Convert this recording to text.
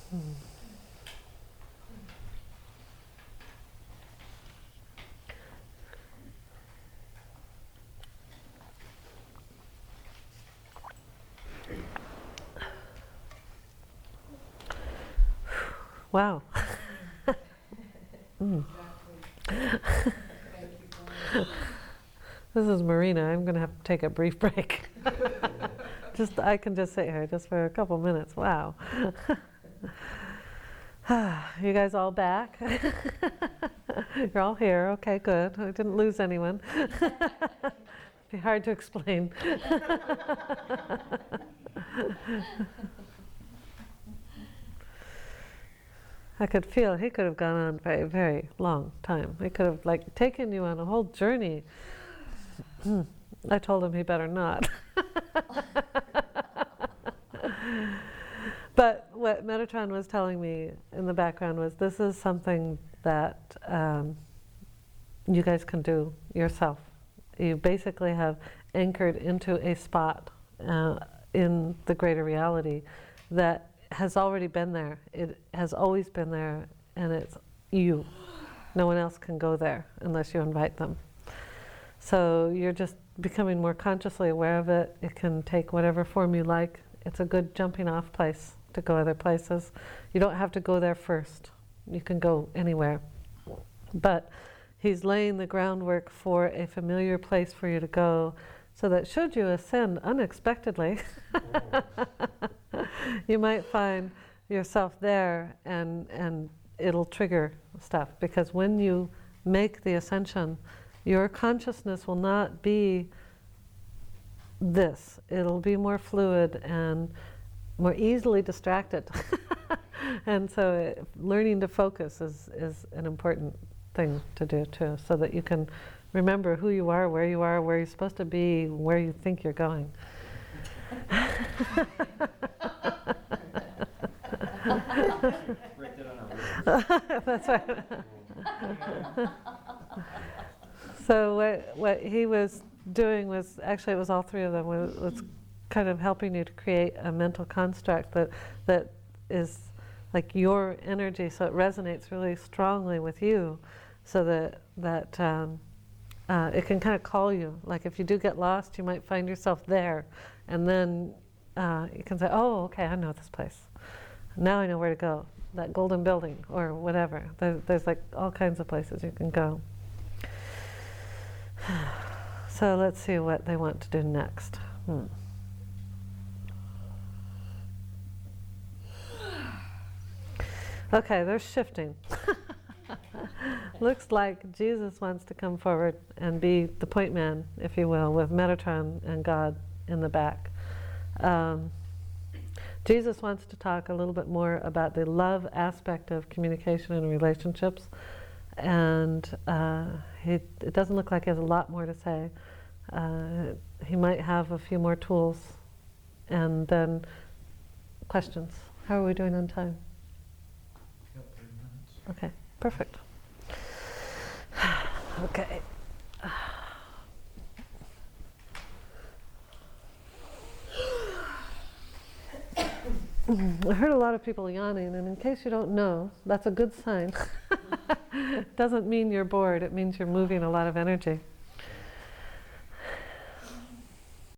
Wow. This is Marina. I'm going to have to take a brief break. I can just sit here just for a couple minutes. Wow. You guys all back? You're all here. Okay, good. I didn't lose anyone. Be hard to explain. I could feel he could have gone on for a very long time. He could have taken you on a whole journey. I told him he better not. But what Metatron was telling me in the background was this is something that you guys can do yourself. You basically have anchored into a spot in the greater reality that has already been there. It has always been there, and it's you. No one else can go there unless you invite them. So you're just becoming more consciously aware of it. It can take whatever form you like. It's a good jumping off place to go other places. You don't have to go there first. You can go anywhere. But he's laying the groundwork for a familiar place for you to go, so that should you ascend unexpectedly, you might find yourself there, and it'll trigger stuff. Because when you make the ascension, your consciousness will not be this. It'll be more fluid and more easily distracted. And so learning to focus is an important thing to do too, so that you can remember who you are, where you're supposed to be, where you think you're going. That's right. So what he was doing was, actually it was all three of them, was kind of helping you to create a mental construct that is like your energy, so it resonates really strongly with you, so that it can kind of call you. Like if you do get lost, you might find yourself there, and then you can say, oh, okay, I know this place. Now I know where to go. That golden building, or whatever. There's like all kinds of places you can go. So let's see what they want to do next. Okay, they're shifting. Looks like Jesus wants to come forward and be the point man, if you will, with Metatron and God in the back. Jesus wants to talk a little bit more about the love aspect of communication and relationships, and it doesn't look like he has a lot more to say. He might have a few more tools, and then questions. How are we doing on time? Okay, perfect. Okay. I heard a lot of people yawning, and in case you don't know, that's a good sign. It doesn't mean you're bored, it means you're moving a lot of energy.